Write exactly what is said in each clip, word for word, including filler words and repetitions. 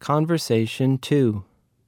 Conversation two.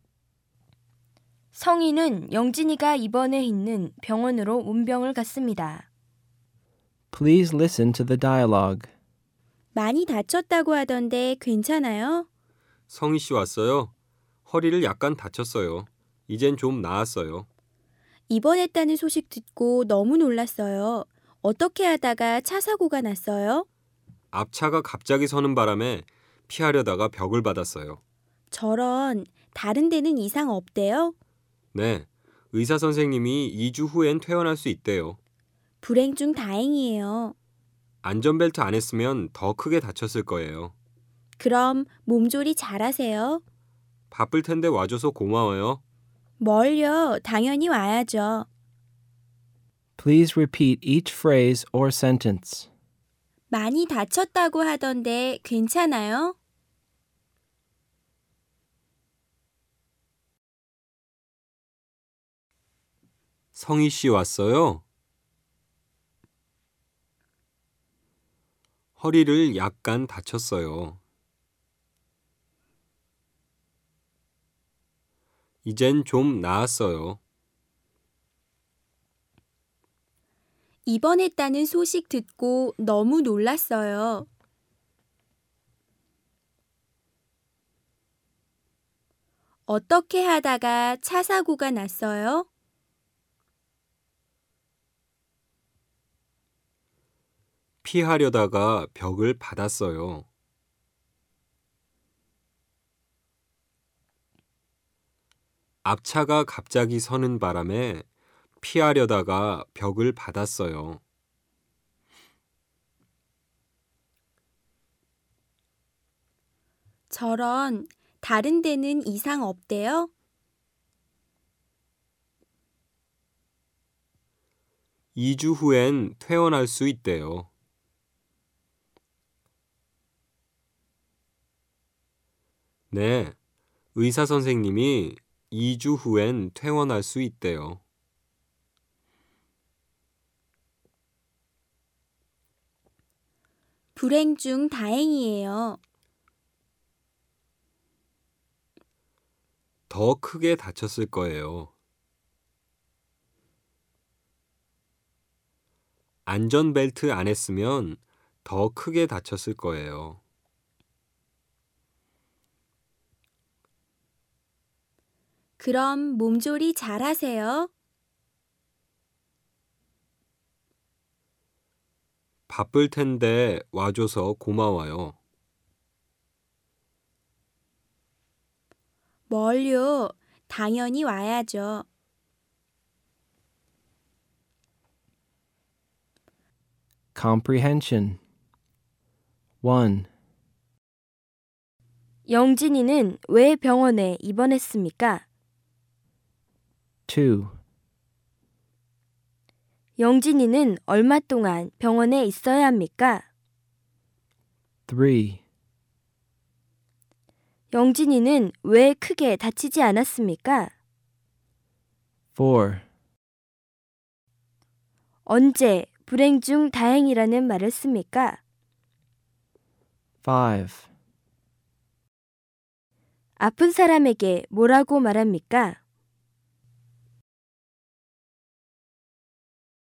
성희는 영진이가 입원해 있는 병원으로 문병을 갔습니다. Please listen to the dialogue. 많이 다쳤다고 하던데 괜찮아요? 성희 씨 왔어요? 허리를 약간 다쳤어요. 이젠 좀 나았어요. 입원했다는 소식 듣고 너무 놀랐어요. 어떻게 하다가 차 사고가 났어요? 앞차가 갑자기 서는 바람에 피하려다가 벽을 받았어요. 저런, 다른 데는 이상 없대요? 네, 의사 선생님이 이 주 후엔 퇴원할 수 있대요. 불행 중 다행이에요. 안전벨트 안 했으면 더 크게 다쳤을 거예요. 그럼 몸조리 잘하세요. 바쁠 텐데 와줘서 고마워요. 뭘요? 당연히 와야죠. Please repeat each phrase or sentence. 많이 다쳤다고 하던데 괜찮아요? 성희 씨 왔어요? 허리를 약간 다쳤어요. 이젠 좀 나았어요. 입원했다는 소식 듣고 너무 놀랐어요. 어떻게 하다가 차 사고가 났어요? 피하려다가 벽을 받았어요. 앞차가 갑자기 서는 바람에 피하려다가 벽을 받았어요. 저런, 다른 데는 이상 없대요? 이 주 후엔 퇴원할 수 있대요. 네, 의사 선생님이 이 주 후엔 퇴원할 수 있대요. 불행 중 다행이에요. 더 크게 다쳤을 거예요. 안전벨트 안 했으면 더 크게 다쳤을 거예요. 그럼 몸조리 잘하세요. 바쁠 텐데 와줘서 고마워요. 뭘요? 당연히 와야죠. Comprehension. one. 영진이는 왜 병원에 입원했습니까? two. 영진이는 얼마 동안 병원에 있어야 합니까? three. 영진이는 왜 크게 다치지 않았습니까? four. 언제 불행 중 다행이라는 말을 씁니까? five. 아픈 사람에게 뭐라고 말합니까?